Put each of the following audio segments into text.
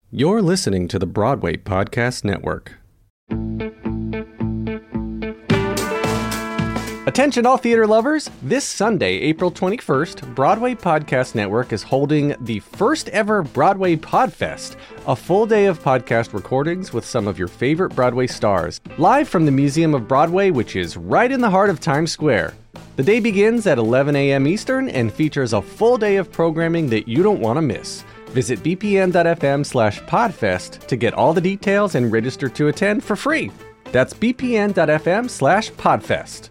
You're listening to the Broadway Podcast Network. Attention all theater lovers! This Sunday, April 21st, Broadway Podcast Network is holding the first ever Broadway Podfest, a full day of podcast recordings with some of your favorite Broadway stars, live from the Museum of Broadway, which is right in the heart of Times Square. The day begins at 11 a.m. Eastern and features a full day of programming that you don't want to miss. Visit bpn.fm/podfest to get all the details and register to attend for free. That's bpn.fm/podfest.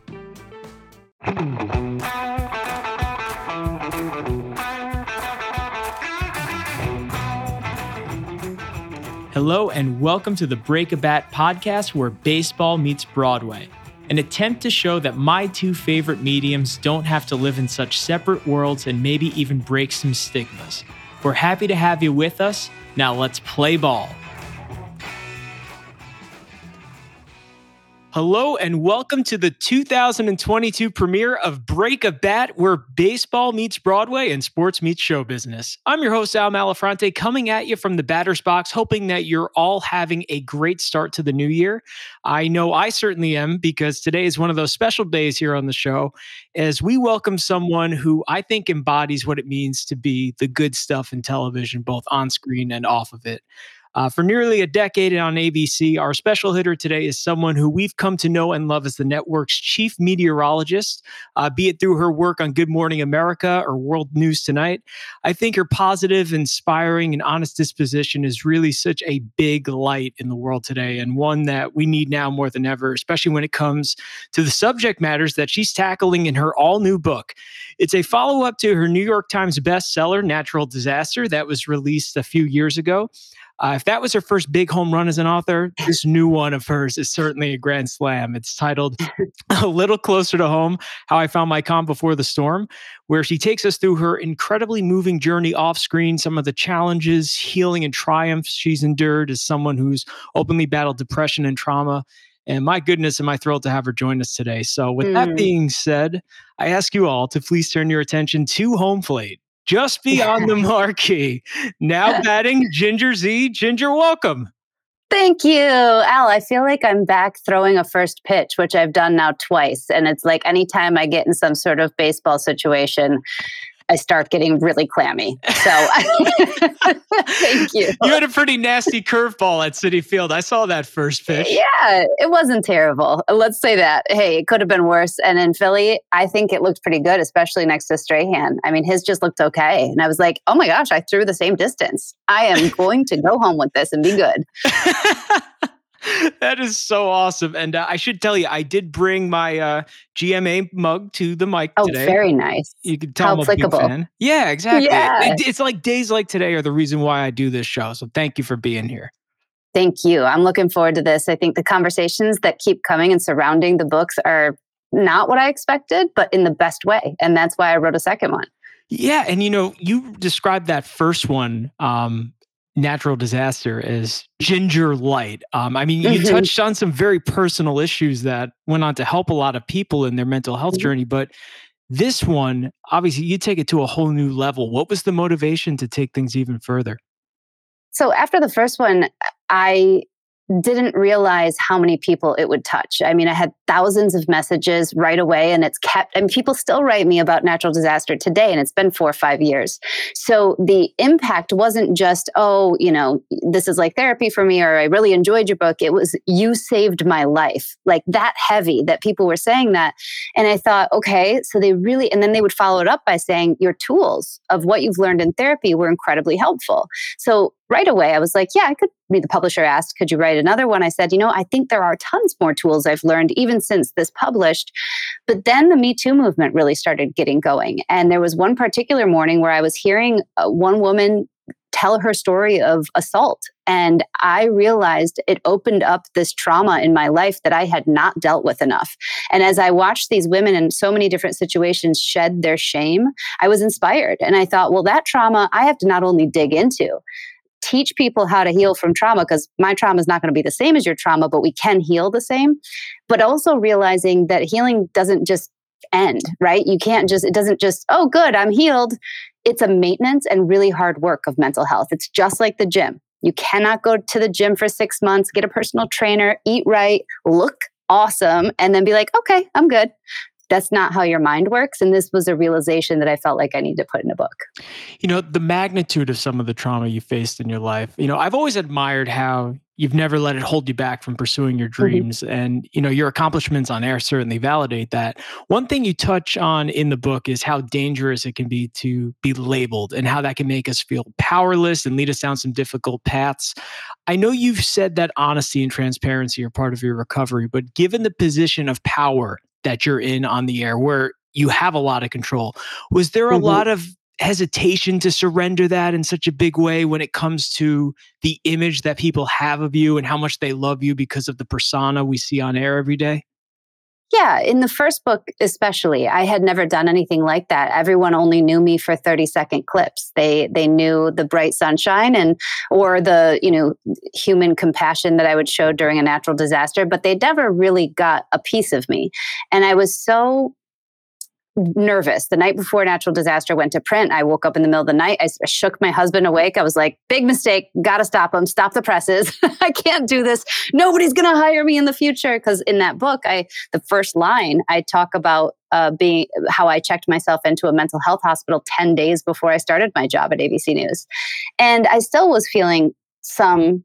Hello and welcome to the Break a Bat podcast where baseball meets Broadway. An attempt to show that my two favorite mediums don't have to live in such separate worlds and maybe even break some stigmas. We're happy to have you with us. Now let's play ball. Hello and welcome to the 2022 premiere of Break a Bat, where baseball meets Broadway and sports meets show business. I'm your host, Al Malafronte, coming at you from the batter's box, hoping that you're all having a great start to the new year. I know I certainly am, because today is one of those special days here on the show as we welcome someone who I think embodies what it means to be the good stuff in television, both on screen and off of it. For nearly a decade on ABC, our special hitter today is someone who we've come to know and love as the network's chief meteorologist, be it through her work on Good Morning America or World News Tonight. I think her positive, inspiring, and honest disposition is really such a big light in the world today, and one that we need now more than ever, especially when it comes to the subject matters that she's tackling in her all-new book. It's a follow-up to her New York Times bestseller, Natural Disaster, that was released a few years ago. If that was her first big home run as an author, this new one of hers is certainly a grand slam. It's titled A Little Closer to Home, How I Found My Calm Before the Storm, where she takes us through her incredibly moving journey off screen, some of the challenges, healing, and triumphs she's endured as someone who's openly battled depression and trauma. And my goodness, am I thrilled to have her join us today. So with that being said, I ask you all to please turn your attention to home plate. Just beyond the marquee. Now batting, Ginger Zee. Ginger, welcome. Thank you, Al. I feel like I'm back throwing a first pitch, which I've done now twice. And it's like anytime I get in some sort of baseball situation, I start getting really clammy. So thank you. You had a pretty nasty curveball at Citi Field. I saw that first pitch. Yeah, it wasn't terrible. Let's say that. Hey, it could have been worse. And in Philly, I think it looked pretty good, especially next to Strahan. I mean, his just looked okay. And I was like, oh my gosh, I threw the same distance. I am going to go home with this and be good. That is so awesome. And I should tell you, I did bring my GMA mug to the mic today. Oh, very nice. You can tell I'm a big fan. Yeah, exactly. Yeah. It's like days like today are the reason why I do this show. So thank you for being here. Thank you. I'm looking forward to this. I think the conversations that keep coming and surrounding the books are not what I expected, but in the best way. And that's why I wrote a second one. Yeah. And you described that first one, Natural Disaster, as Ginger Light. You touched on some very personal issues that went on to help a lot of people in their mental health journey, but this one, obviously, you take it to a whole new level. What was the motivation to take things even further? So after the first one, I didn't realize how many people it would touch. I mean, I had thousands of messages right away, and people still write me about Natural Disaster today, and it's been 4 or 5 years. So the impact wasn't just, this is like therapy for me, or I really enjoyed your book. It was, you saved my life, like that heavy that people were saying that. And I thought, okay, so they really, and then they would follow it up by saying your tools of what you've learned in therapy were incredibly helpful. So right away, I was like, yeah, I could read. The publisher asked, could you write another one? I said, I think there are tons more tools I've learned even since this published. But then the Me Too movement really started getting going. And there was one particular morning where I was hearing one woman tell her story of assault. And I realized it opened up this trauma in my life that I had not dealt with enough. And as I watched these women in so many different situations shed their shame, I was inspired. And I thought, well, that trauma I have to not only dig into, teach people how to heal from trauma, because my trauma is not going to be the same as your trauma, but we can heal the same. But also realizing that healing doesn't just end, right? It doesn't just, oh, good, I'm healed. It's a maintenance and really hard work of mental health. It's just like the gym. You cannot go to the gym for 6 months, get a personal trainer, eat right, look awesome, and then be like, okay, I'm good. That's not how your mind works. And this was a realization that I felt like I need to put in a book. The magnitude of some of the trauma you faced in your life, I've always admired how you've never let it hold you back from pursuing your dreams. And, your accomplishments on air certainly validate that. One thing you touch on in the book is how dangerous it can be to be labeled and how that can make us feel powerless and lead us down some difficult paths. I know you've said that honesty and transparency are part of your recovery, but given the position of power that you're in on the air where you have a lot of control, was there a lot of hesitation to surrender that in such a big way when it comes to the image that people have of you and how much they love you because of the persona we see on air every day? Yeah, in the first book especially, I had never done anything like that. Everyone only knew me for 30-second clips. They knew the bright sunshine or the, human compassion that I would show during a natural disaster, but they never really got a piece of me. And I was so nervous. The night before natural disaster went to print, I woke up in the middle of the night. I shook my husband awake. I was like, big mistake. Got to stop him. Stop the presses. I can't do this. Nobody's going to hire me in the future. Because in that book, the first line, I talk about how I checked myself into a mental health hospital 10 days before I started my job at ABC News. And I still was feeling some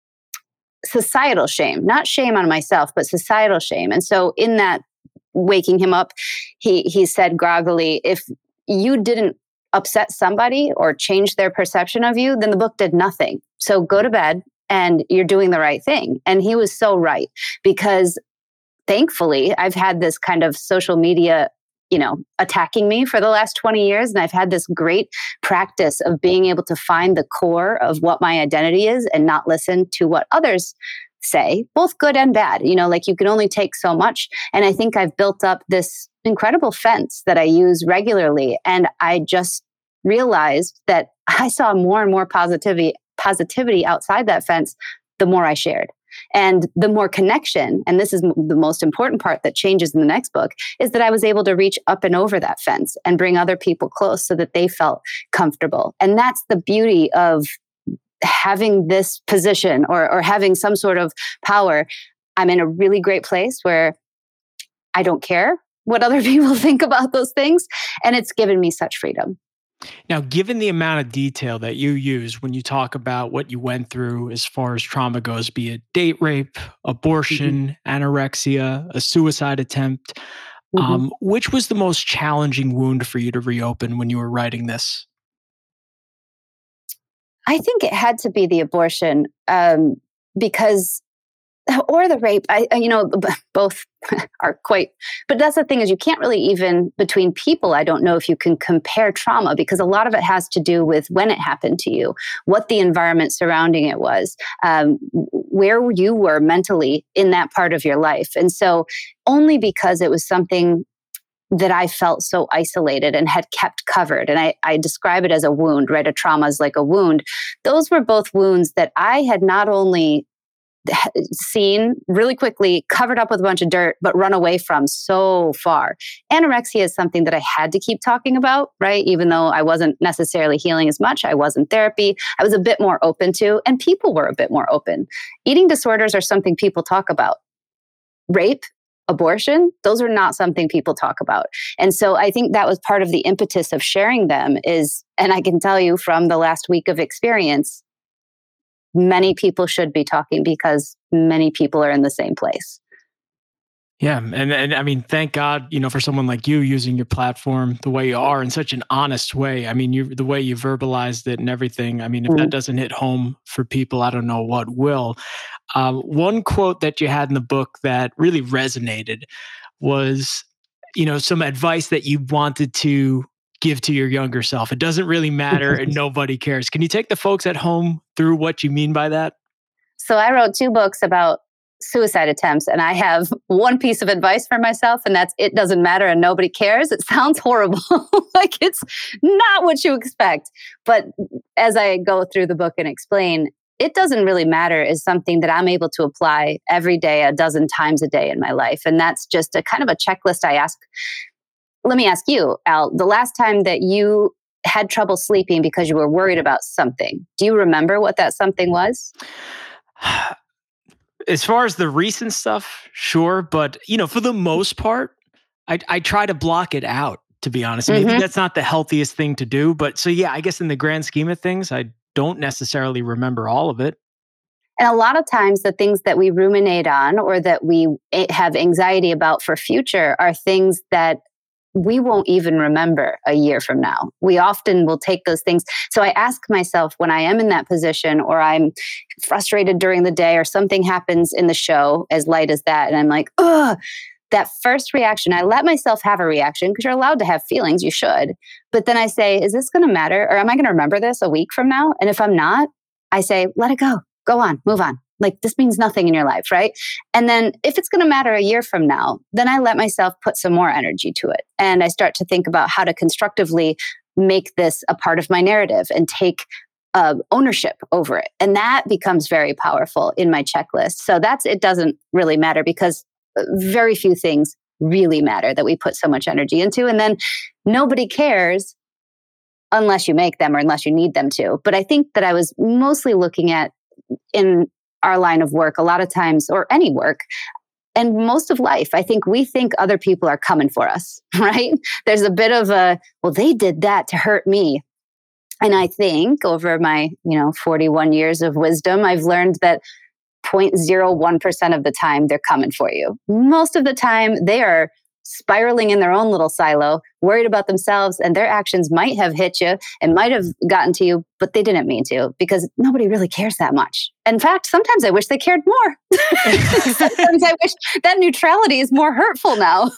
societal shame, not shame on myself, but societal shame. And so in that waking him up, he said groggily, if you didn't upset somebody or change their perception of you, then the book did nothing. So go to bed and you're doing the right thing. And he was so right, because thankfully I've had this kind of social media, attacking me for the last 20 years. And I've had this great practice of being able to find the core of what my identity is and not listen to what others say, both good and bad. Like you can only take so much. And I think I've built up this incredible fence that I use regularly. And I just realized that I saw more and more positivity outside that fence the more I shared. And the more connection, and this is the most important part that changes in the next book, is that I was able to reach up and over that fence and bring other people close so that they felt comfortable. And that's the beauty of having this position or having some sort of power. I'm in a really great place where I don't care what other people think about those things. And it's given me such freedom. Now, given the amount of detail that you use when you talk about what you went through as far as trauma goes, be it date rape, abortion, anorexia, a suicide attempt, which was the most challenging wound for you to reopen when you were writing this? I think it had to be the abortion, because, or the rape. Both are quite. But that's the thing, is you can't really, even between people, I don't know if you can compare trauma, because a lot of it has to do with when it happened to you, what the environment surrounding it was, where you were mentally in that part of your life, and so only because it was something that I felt so isolated and had kept covered. And I describe it as a wound, right? A trauma is like a wound. Those were both wounds that I had not only seen really quickly, covered up with a bunch of dirt, but run away from so far. Anorexia is something that I had to keep talking about, right? Even though I wasn't necessarily healing as much, I was in therapy, I was a bit more open to, and people were a bit more open. Eating disorders are something people talk about. Rape, abortion, those are not something people talk about. And so I think that was part of the impetus of sharing them is, and I can tell you from the last week of experience, many people should be talking because many people are in the same place. Yeah. And I mean, thank God, for someone like you using your platform the way you are in such an honest way. I mean, the way you verbalized it and everything. I mean, if that doesn't hit home for people, I don't know what will. One quote that you had in the book that really resonated was, some advice that you wanted to give to your younger self. It doesn't really matter and nobody cares. Can you take the folks at home through what you mean by that? So I wrote 2 books about suicide attempts, and I have one piece of advice for myself, and that's it doesn't matter and nobody cares. It sounds horrible. Like it's not what you expect. But as I go through the book and explain, it doesn't really matter is something that I'm able to apply every day, a dozen times a day in my life. And that's just a kind of a checklist I ask. Let me ask you, Al, the last time that you had trouble sleeping because you were worried about something. Do you remember what that something was? As far as the recent stuff, sure. But, for the most part, I try to block it out, to be honest. Maybe that's not the healthiest thing to do. But so, yeah, I guess in the grand scheme of things, I don't necessarily remember all of it. And a lot of times the things that we ruminate on or that we have anxiety about for future are things that we won't even remember a year from now. We often will take those things. So I ask myself when I am in that position or I'm frustrated during the day or something happens in the show as light as that. And I'm like, ugh, that first reaction, I let myself have a reaction because you're allowed to have feelings. You should. But then I say, is this going to matter? Or am I going to remember this a week from now? And if I'm not, I say, let it go. Go on, move on. Like this means nothing in your life, right? And then if it's going to matter a year from now, then I let myself put some more energy to it. And I start to think about how to constructively make this a part of my narrative and take ownership over it. And that becomes very powerful in my checklist. So it doesn't really matter because very few things really matter that we put so much energy into. And then nobody cares unless you make them or unless you need them to. But I think that I was mostly looking at in our line of work, a lot of times, or any work, and most of life, I think we think other people are coming for us, right? There's a bit of well, they did that to hurt me. And I think over my, 41 years of wisdom, I've learned that 0.01% of the time they're coming for you. Most of the time they are spiraling in their own little silo, worried about themselves, and their actions might have hit you and might have gotten to you, but they didn't mean to because nobody really cares that much. In fact, sometimes I wish they cared more. Sometimes I wish that neutrality is more hurtful now.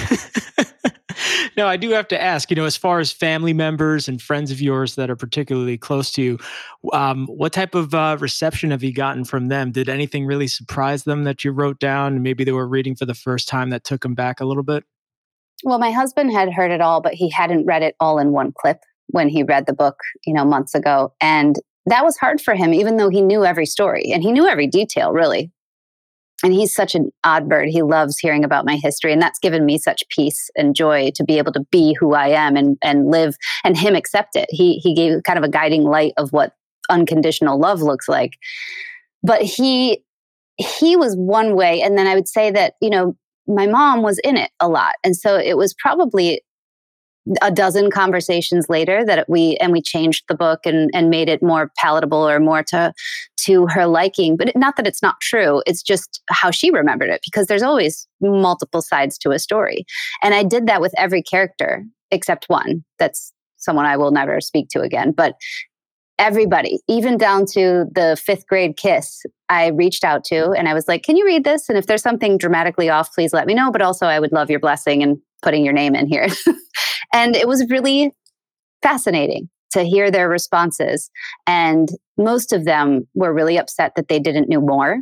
Now, I do have to ask, as far as family members and friends of yours that are particularly close to you, what type of reception have you gotten from them? Did anything really surprise them that you wrote down and maybe they were reading for the first time that took them back a little bit? Well, my husband had heard it all, but he hadn't read it all in one clip when he read the book, months ago. And that was hard for him, even though he knew every story and he knew every detail, really. And he's such an odd bird. He loves hearing about my history. And that's given me such peace and joy to be able to be who I am and live and him accept it. He gave kind of a guiding light of what unconditional love looks like. But he was one way. And then I would say that, my mom was in it a lot. And so it was probably a dozen conversations later that we changed the book and made it more palatable or more to her liking. But not that it's not true. It's just how she remembered it, because there's always multiple sides to a story. And I did that with every character except one. That's someone I will never speak to again. But everybody, even down to the 5th grade kiss, I reached out to and I was like, can you read this? And if there's something dramatically off, please let me know. But also I would love your blessing and putting your name in here. And it was really fascinating to hear their responses. And most of them were really upset that they didn't know more,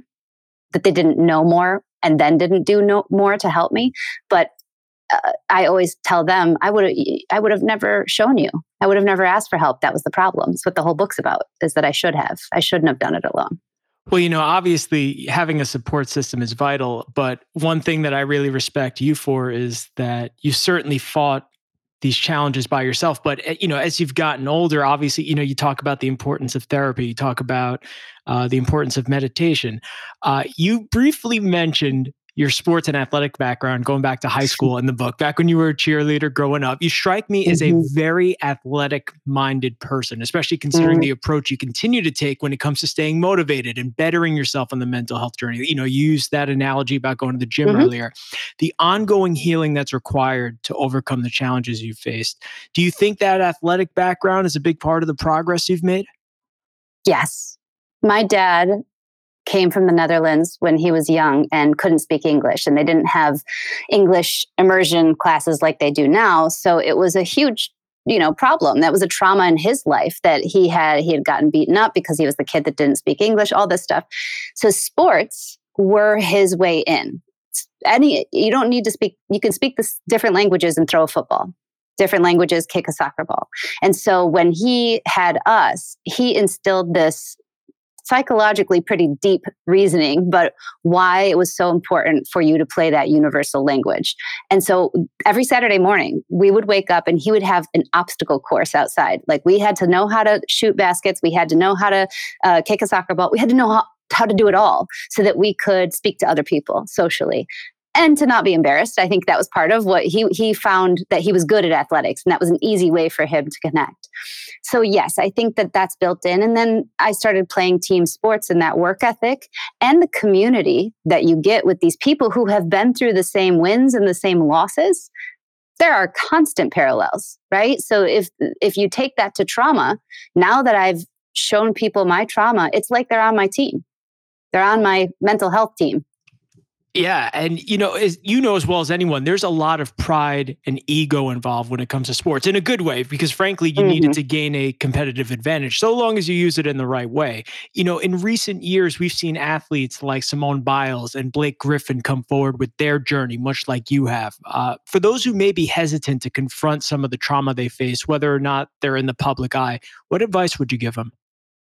and then didn't do more to help me. But I always tell them, I would have never shown you. I would have never asked for help. That was the problem. It's what the whole book's about, is that I shouldn't have done it alone. Well, obviously having a support system is vital, but one thing that I really respect you for is that you certainly fought these challenges by yourself. But, as you've gotten older, obviously, you talk about the importance of therapy, you talk about the importance of meditation. You briefly mentioned your sports and athletic background going back to high school in the book, back when you were a cheerleader growing up. You strike me as a very athletic-minded person, especially considering the approach you continue to take when it comes to staying motivated and bettering yourself on the mental health journey. You used that analogy about going to the gym earlier. The ongoing healing that's required to overcome the challenges you've faced. Do you think that athletic background is a big part of the progress you've made? Yes. My dad came from the Netherlands when he was young and couldn't speak English, and they didn't have English immersion classes like they do now. So it was a huge, problem. That was a trauma in his life that he had gotten beaten up because he was the kid that didn't speak English, all this stuff. So sports were his way in. You don't need to speak, you can speak different languages and throw a football. Different languages, kick a soccer ball. And so when he had us, he instilled this psychologically pretty deep reasoning, but why it was so important for you to play that universal language. And so every Saturday morning, we would wake up and he would have an obstacle course outside. Like we had to know how to shoot baskets. We had to know how to kick a soccer ball. We had to know how to do it all so that we could speak to other people socially. And to not be embarrassed. I think that was part of what he found, that he was good at athletics, and that was an easy way for him to connect. So yes, I think that that's built in. And then I started playing team sports, and that work ethic and the community that you get with these people who have been through the same wins and the same losses, there are constant parallels, right? So if you take that to trauma, now that I've shown people my trauma, it's like they're on my team. They're on my mental health team. Yeah. And, as you know as well as anyone, there's a lot of pride and ego involved when it comes to sports in a good way, because frankly, you need it to gain a competitive advantage so long as you use it in the right way. In recent years, we've seen athletes like Simone Biles and Blake Griffin come forward with their journey, much like you have. For those who may be hesitant to confront some of the trauma they face, whether or not they're in the public eye, what advice would you give them?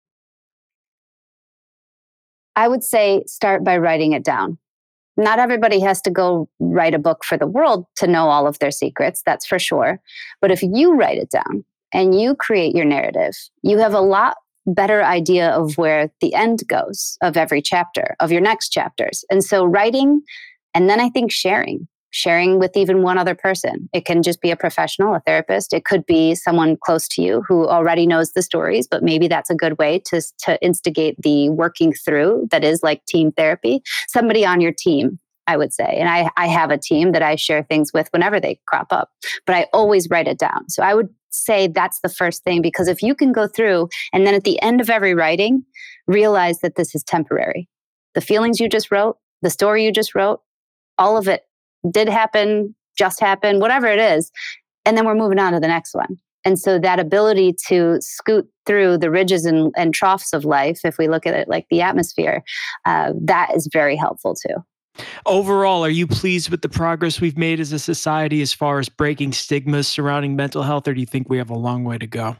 I would say start by writing it down. Not everybody has to go write a book for the world to know all of their secrets, that's for sure. But if you write it down and you create your narrative, you have a lot better idea of where the end goes of every chapter, of your next chapters. And so writing, and then I think sharing with even one other person. It can just be a professional, a therapist. It could be someone close to you who already knows the stories, but maybe that's a good way to instigate the working through that is like team therapy. Somebody on your team, I would say. And I have a team that I share things with whenever they crop up, but I always write it down. So I would say that's the first thing, because if you can go through and then at the end of every writing, realize that this is temporary. The feelings you just wrote, the story you just wrote, all of it did happen, just happened, whatever it is. And then we're moving on to the next one. And so that ability to scoot through the ridges and troughs of life, if we look at it like the atmosphere, that is very helpful too. Overall, are you pleased with the progress we've made as a society as far as breaking stigmas surrounding mental health, or do you think we have a long way to go?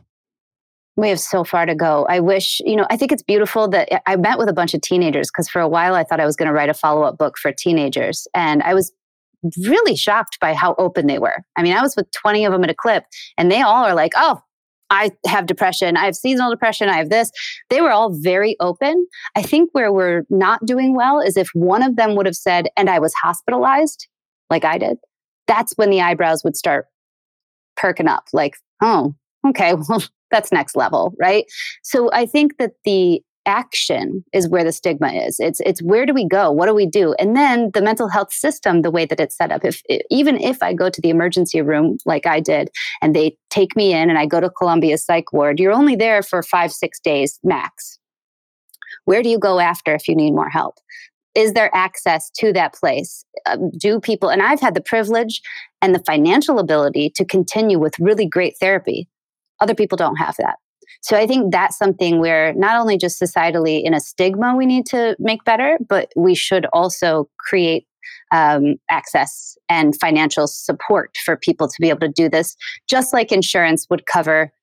We have so far to go. I wish, I think it's beautiful that I met with a bunch of teenagers, because for a while I thought I was going to write a follow-up book for teenagers. And I was really shocked by how open they were. I mean, I was with 20 of them at a clip, and they all are like, oh, I have depression. I have seasonal depression. I have this. They were all very open. I think where we're not doing well is if one of them would have said, and I was hospitalized, like I did, that's when the eyebrows would start perking up. Like, oh, okay, well, that's next level, right? So I think that the action is where the stigma is. It's where do we go? What do we do? And then the mental health system, the way that it's set up, even if I go to the emergency room like I did, and they take me in and I go to Columbia Psych Ward, you're only there for 5-6 days max. Where do you go after if you need more help? Is there access to that place? Do people, and I've had the privilege and the financial ability to continue with really great therapy. Other people don't have that. So I think that's something where not only just societally in a stigma we need to make better, but we should also create access and financial support for people to be able to do this, just like insurance would cover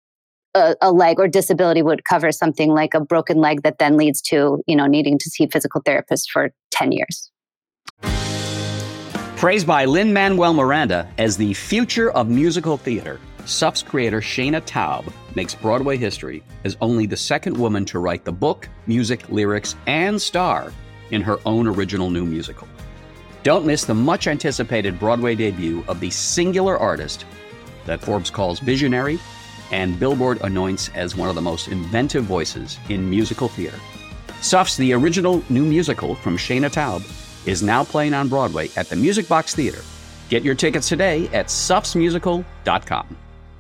a leg, or disability would cover something like a broken leg that then leads to, needing to see physical therapists for 10 years. Praised by Lin-Manuel Miranda as the future of musical theater, SUF's creator Shayna Taub makes Broadway history as only the second woman to write the book, music, lyrics, and star in her own original new musical. Don't miss the much-anticipated Broadway debut of the singular artist that Forbes calls visionary and Billboard anoints as one of the most inventive voices in musical theater. SUF's The Original New Musical from Shayna Taub is now playing on Broadway at the Music Box Theater. Get your tickets today at sufsmusical.com.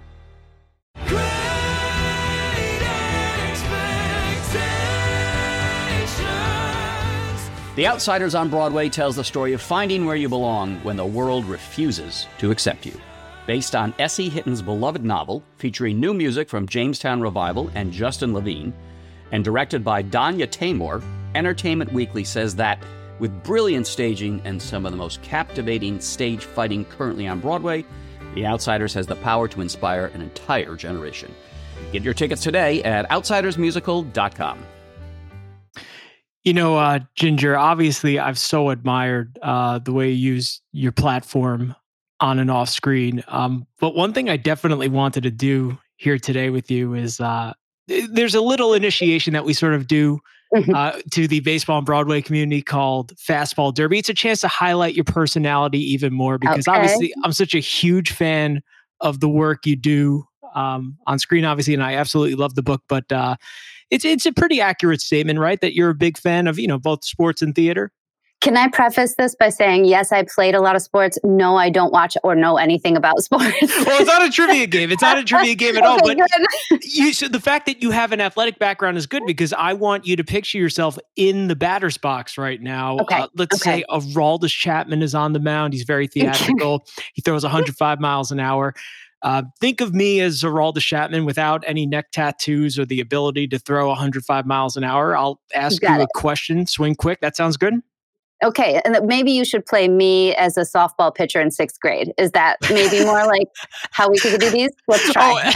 The Outsiders on Broadway tells the story of finding where you belong when the world refuses to accept you. Based on S.E. Hitton's beloved novel, featuring new music from Jamestown Revival and Justin Levine, and directed by Danya Taymor, Entertainment Weekly says that, with brilliant staging and some of the most captivating stage fighting currently on Broadway, The Outsiders has the power to inspire an entire generation. Get your tickets today at outsidersmusical.com. Ginger, obviously I've so admired the way you use your platform on and off screen. But one thing I definitely wanted to do here today with you is there's a little initiation that we sort of do to the baseball and Broadway community called Fastball Derby. It's a chance to highlight your personality even more because obviously I'm such a huge fan of the work you do on screen, obviously, and I absolutely love the book, but it's a pretty accurate statement, right? That you're a big fan of, both sports and theater. Can I preface this by saying, yes, I played a lot of sports. No, I don't watch or know anything about sports. Well, it's not a trivia game. It's not a trivia game at all. But so the fact that you have an athletic background is good because I want you to picture yourself in the batter's box right now. Okay. Let's say Aroldis Chapman is on the mound. He's very theatrical. He throws 105 miles an hour. Think of me as Aroldis Chapman without any neck tattoos or the ability to throw 105 miles an hour. I'll ask you a question. Swing quick. That sounds good. Okay, and maybe you should play me as a softball pitcher in 6th grade. Is that maybe more like how we could do these? Let's try.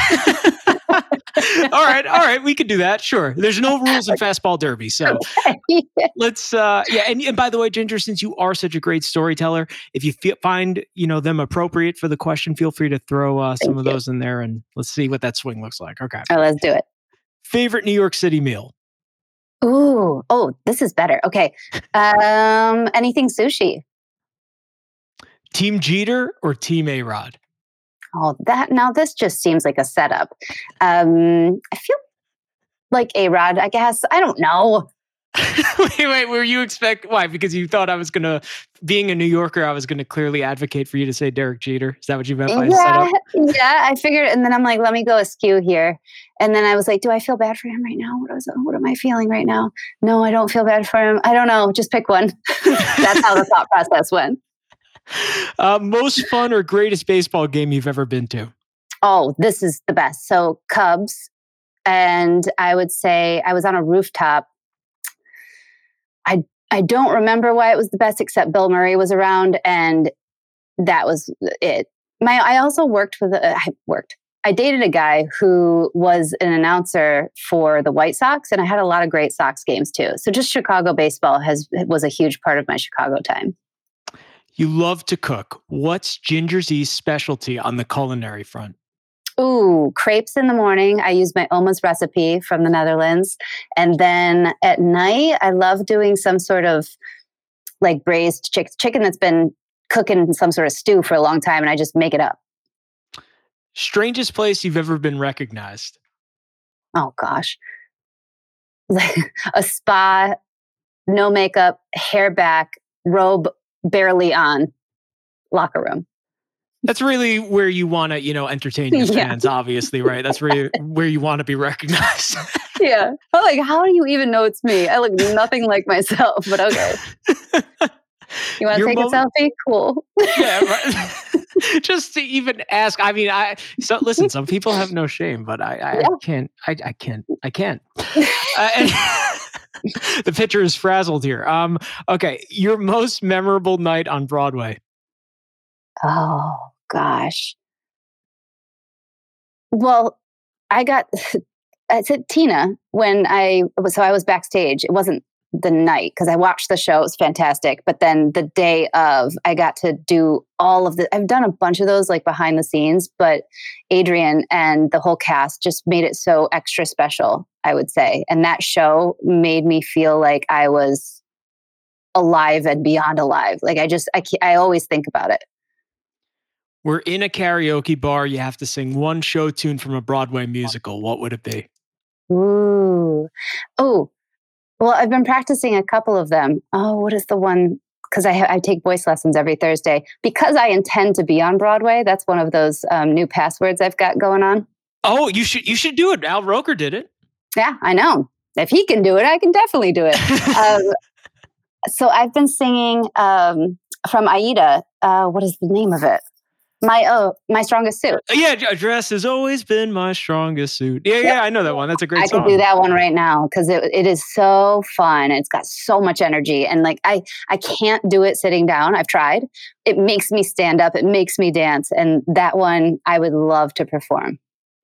All right, we could do that. Sure. There's no rules in Fastball Derby, so let's. And by the way, Ginger, since you are such a great storyteller, if you find them appropriate for the question, feel free to throw some of those in there, and let's see what that swing looks like. Okay. All right, let's do it. Favorite New York City meal? Ooh, this is better. Okay. Anything sushi. Team Jeter or Team A-Rod? Now this just seems like a setup. I feel like A-Rod, I guess. I don't know. Wait, why? Because you thought being a New Yorker, I was going to clearly advocate for you to say Derek Jeter. Is that what you meant by setup? Yeah, I figured, and then I'm like, let me go askew here. And then I was like, do I feel bad for him right now? What am I feeling right now? No, I don't feel bad for him. I don't know. Just pick one. That's how the thought process went. Most fun or greatest baseball game you've ever been to? Oh, this is the best. So Cubs, and I would say I was on a rooftop. I don't remember why it was the best, except Bill Murray was around, and that was it. I also I dated a guy who was an announcer for the White Sox, and I had a lot of great Sox games too. So just Chicago baseball was a huge part of my Chicago time. You love to cook. What's Ginger Z's specialty on the culinary front? Ooh, crepes in the morning. I use my Oma's recipe from the Netherlands. And then at night, I love doing some sort of like braised chicken that's been cooking in some sort of stew for a long time, and I just make it up. Strangest place you've ever been recognized? Oh, gosh. A spa, no makeup, hair back, robe barely on, locker room. That's really where you want to, entertain your fans, obviously, right? That's where you want to be recognized. Yeah. I'm like, how do you even know it's me? I look nothing like myself, but okay. You want to take a selfie? Cool. Yeah, right. Just to even ask. I mean, listen, some people have no shame, but I can't. The picture is frazzled here. Okay. Your most memorable night on Broadway? Oh, gosh. Well, I said Tina when I was backstage. It wasn't the night because I watched the show. It was fantastic. But then the day of, I got to do I've done a bunch of those like behind the scenes, but Adrian and the whole cast just made it so extra special, I would say. And that show made me feel like I was alive and beyond alive. Like I always think about it. We're in a karaoke bar. You have to sing one show tune from a Broadway musical. What would it be? Ooh. Oh, well, I've been practicing a couple of them. Oh, what is the one? Because I take voice lessons every Thursday. Because I intend to be on Broadway. That's one of those new passwords I've got going on. Oh, you should do it. Al Roker did it. Yeah, I know. If he can do it, I can definitely do it. So I've been singing from Aida. What is the name of it? My Strongest Suit. Yeah, dress has always been my strongest suit. Yeah, I know that one. That's a great song. I could do that one right now because it is so fun. It's got so much energy. And like I can't do it sitting down. I've tried. It makes me stand up. It makes me dance. And that one I would love to perform.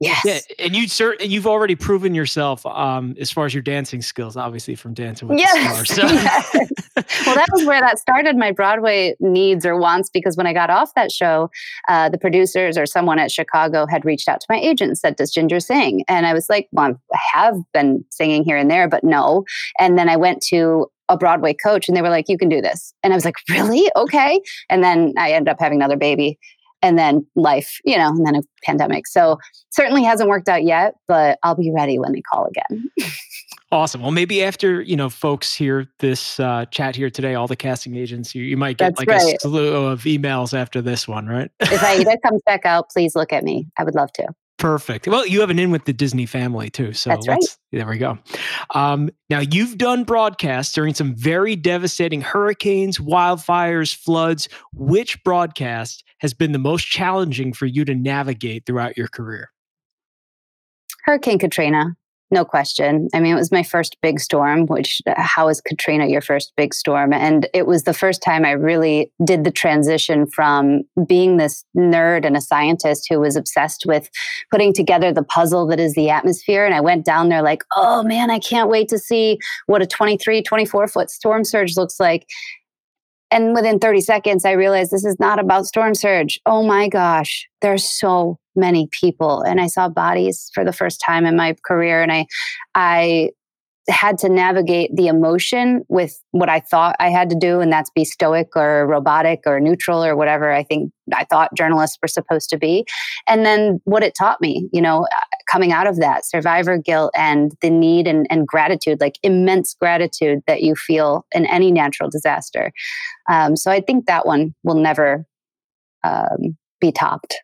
Yes. Yeah, and you've already proven yourself as far as your dancing skills, obviously from Dancing with the Stars. So. Yes. Well, that was where that started my Broadway needs or wants, because when I got off that show, the producers or someone at Chicago had reached out to my agent and said, "Does Ginger sing?" And I was like, "Well, I have been singing here and there, but no." And then I went to a Broadway coach and they were like, "You can do this." And I was like, "Really? Okay." And then I ended up having another baby. And then life, and then a pandemic. So certainly hasn't worked out yet, but I'll be ready when they call again. Awesome. Well, maybe after, folks hear this chat here today, all the casting agents, you might get a slew of emails after this one, right? If Aida comes back out, please look at me. I would love to. Perfect. Well, you have an in with the Disney family too. So that's right. There we go. Now, you've done broadcasts during some very devastating hurricanes, wildfires, floods. Which broadcast has been the most challenging for you to navigate throughout your career? Hurricane Katrina. No question. I mean, it was my first big storm, which how is Katrina your first big storm? And it was the first time I really did the transition from being this nerd and a scientist who was obsessed with putting together the puzzle that is the atmosphere. And I went down there like, oh man, I can't wait to see what a 23, 24-foot storm surge looks like. And within 30 seconds, I realized this is not about storm surge. Oh my gosh, there's so many people. And I saw bodies for the first time in my career. And I had to navigate the emotion with what I thought I had to do. And that's be stoic or robotic or neutral or whatever I thought journalists were supposed to be. And then what it taught me, coming out of that, survivor guilt and the need and gratitude, like immense gratitude that you feel in any natural disaster. So I think that one will never be topped.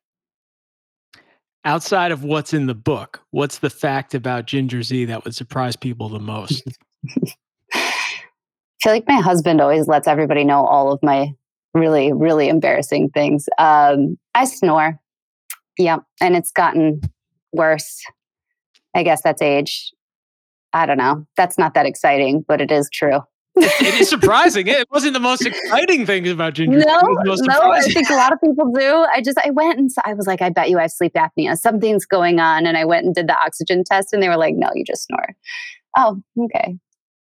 Outside of what's in the book, what's the fact about Ginger Zee that would surprise people the most? I feel like my husband always lets everybody know all of my really, really embarrassing things. I snore. Yeah. And it's gotten worse. I guess that's age. I don't know. That's not that exciting, but it is true. It is surprising. It wasn't the most exciting thing about Ginger. No, I think a lot of people do. I went and I was like, I bet you I have sleep apnea. Something's going on. And I went and did the oxygen test and they were like, no, you just snore. Oh, okay.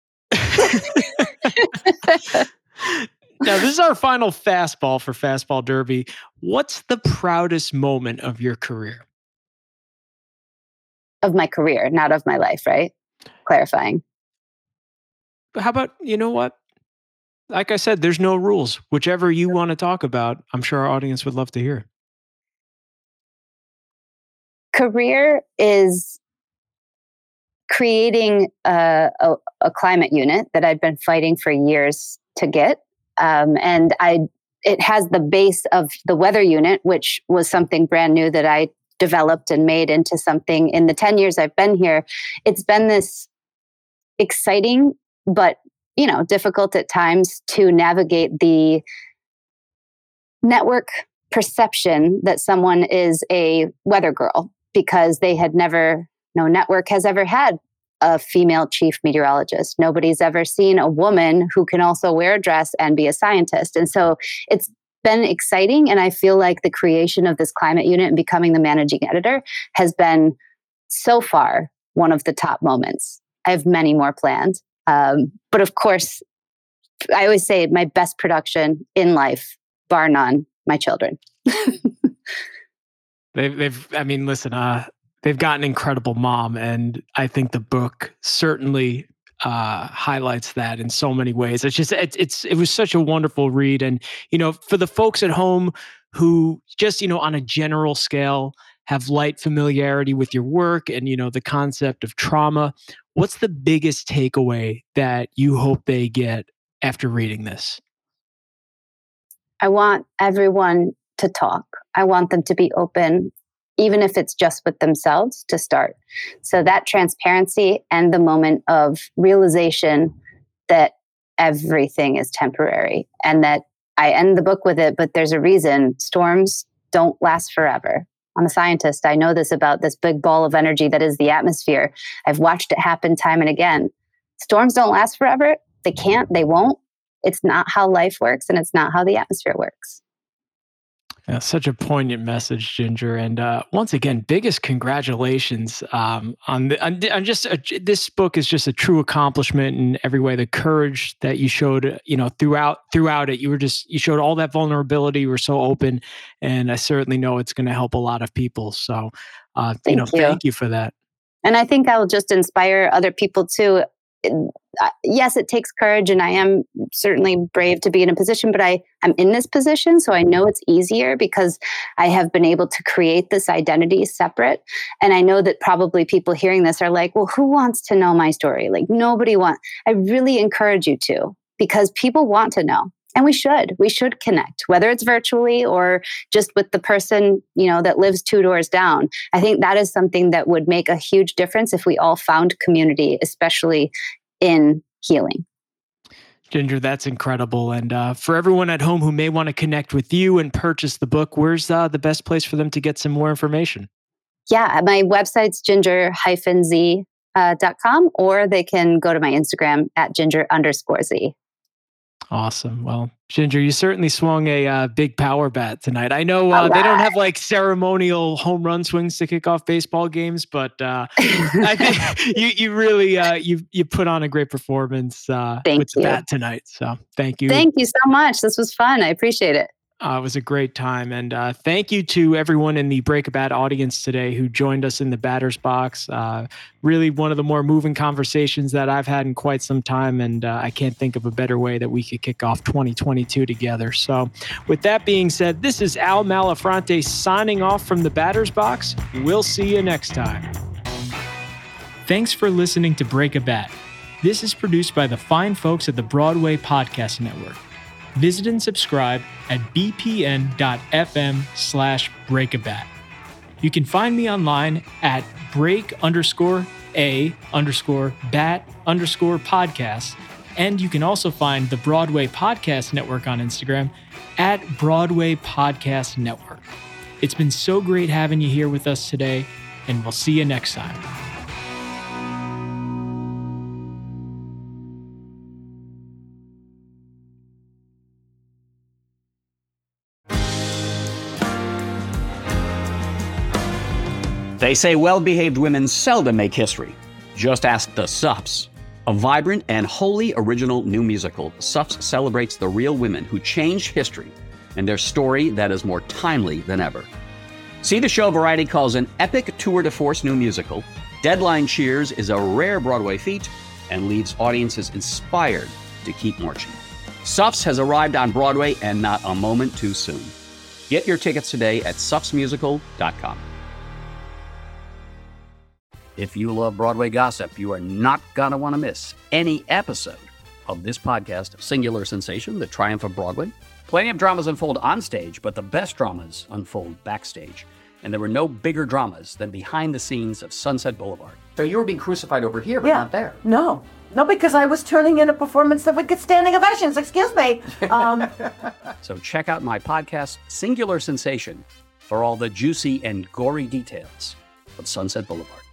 Now, this is our final fastball for Fastball Derby. What's the proudest moment of your career? Of my career, not of my life, right? Clarifying. How about, you know what? Like I said, there's no rules. Whichever you want to talk about, I'm sure our audience would love to hear. Career is creating a climate unit that I'd been fighting for years to get. And it has the base of the weather unit, which was something brand new that I developed and made into something in the 10 years I've been here. It's been this exciting, but difficult at times to navigate the network perception that someone is a weather girl because they had never, no network has ever had a female chief meteorologist. Nobody's ever seen a woman who can also wear a dress and be a scientist. And so it's been exciting. And I feel like the creation of this climate unit and becoming the managing editor has been so far one of the top moments. I have many more planned. But of course, I always say my best production in life, bar none, my children. They've got an incredible mom. And I think the book certainly highlights that in so many ways. It was such a wonderful read. And, for the folks at home who just, on a general scale, have light familiarity with your work and, the concept of trauma, what's the biggest takeaway that you hope they get after reading this? I want everyone to talk. I want them to be open, even if it's just with themselves to start. So that transparency and the moment of realization that everything is temporary and that I end the book with it, but there's a reason. Storms don't last forever. I'm a scientist. I know this about this big ball of energy that is the atmosphere. I've watched it happen time and again. Storms don't last forever. They can't, they won't. It's not how life works and it's not how the atmosphere works. Yeah, such a poignant message, Ginger. And once again, biggest congratulations this book is just a true accomplishment in every way. The courage that you showed, throughout it, you showed all that vulnerability. You were so open, and I certainly know it's going to help a lot of people. So, thank you for that. And I think I'll just inspire other people too. Yes, it takes courage, and I am certainly brave to be in a position, but I'm in this position, so I know it's easier because I have been able to create this identity separate. And I know that probably people hearing this are like, well, who wants to know my story? Like, nobody wants. I really encourage you to, because people want to know. And we should connect, whether it's virtually or just with the person, that lives 2 doors down. I think that is something that would make a huge difference if we all found community, especially in healing. Ginger, that's incredible. And for everyone at home who may want to connect with you and purchase the book, where's the best place for them to get some more information? Yeah, my website's ginger-z.com, or they can go to my Instagram at ginger_z. Awesome. Well, Ginger, you certainly swung a big power bat tonight. I know they don't have like ceremonial home run swings to kick off baseball games, but I think you really you put on a great performance with the bat tonight. So thank you. Thank you so much. This was fun. I appreciate it. It was a great time. And thank you to everyone in the Break a Bat audience today who joined us in the batter's box. Really one of the more moving conversations that I've had in quite some time. And I can't think of a better way that we could kick off 2022 together. So with that being said, this is Al Malafronte signing off from the batter's box. We'll see you next time. Thanks for listening to Break a Bat. This is produced by the fine folks at the Broadway Podcast Network. Visit and subscribe at bpn.fm/breakabat. You can find me online at break_a_bat_podcast. And you can also find the Broadway Podcast Network on Instagram at Broadway Podcast Network. It's been so great having you here with us today, and we'll see you next time. They say well-behaved women seldom make history. Just ask the Sups. A vibrant and wholly original new musical, Sups celebrates the real women who changed history and their story that is more timely than ever. See the show Variety calls an epic tour de force new musical. Deadline cheers is a rare Broadway feat and leaves audiences inspired to keep marching. Sups has arrived on Broadway, and not a moment too soon. Get your tickets today at supsmusical.com. If you love Broadway gossip, you are not going to want to miss any episode of this podcast, Singular Sensation, The Triumph of Broadway. Plenty of dramas unfold on stage, but the best dramas unfold backstage. And there were no bigger dramas than behind the scenes of Sunset Boulevard. So you were being crucified over here, but not there. No, because I was turning in a performance that would get standing ovations. Excuse me. So check out my podcast, Singular Sensation, for all the juicy and gory details of Sunset Boulevard.